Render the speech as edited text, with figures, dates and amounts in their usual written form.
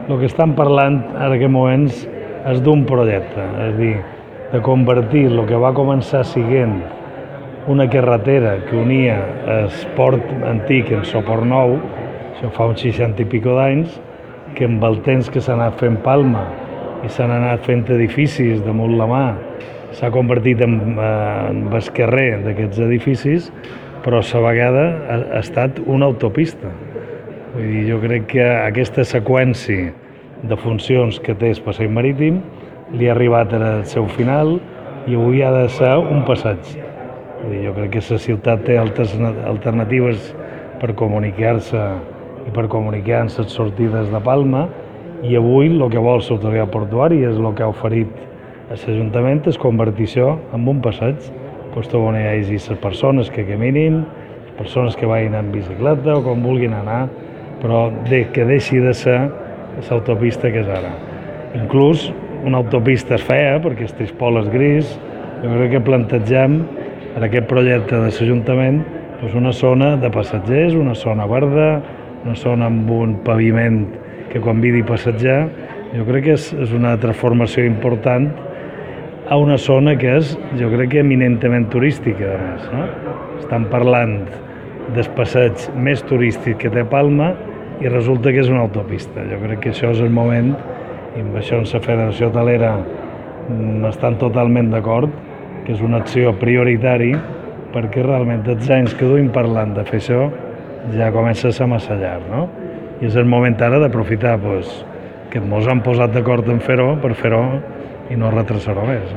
el que estan parlant en aquests moments és d'un projecte, és a dir, de convertir el que va començar sent una carretera que unia el port antic en el port nou, això fa uns 60 i pico d'anys, que amb el temps que s'ha anat fent Palma i s'han anat fent edificis damunt la mà, s'ha convertit en el carrer d'aquests edificis, però a la vegada ha estat una autopista. Vull dir, jo crec que aquesta seqüència de funcions que té el passeig marítim li ha arribat al seu final i avui ha de ser un passeig. Vull dir, jo crec que la ciutat té altres alternatives per comunicar-se i per comunicar en les sortides de Palma, i avui el que vol l'autoritat portuària és el que ha oferit a l'Ajuntament, és convertir això en un passeig, on hi hagi les persones que caminin, les persones que vagin en bicicleta o com vulguin anar, però que deixi de ser l'autopista que és ara. Inclús una autopista és fea, perquè el trispol és gris. Jo crec que plantegem en aquest projecte de l'Ajuntament una zona de passatgers, una zona verda, una zona amb un paviment que convidi a passejar. Jo crec que és una transformació important a una zona que és, jo crec que eminentment turística, a més, no? Estan parlant del passeig més turístic que té Palma i resulta que és una autopista. Jo crec que això és el moment, i amb això en la Federació Hotelera estan totalment d'acord, que és una acció prioritària, perquè realment els anys que duim parlant de fer això ja comença a ser massa llarg, no? I és el moment ara d'aprofitar que ens han posat d'acord en fer-ho per fer-ho i no retrasar-ho més.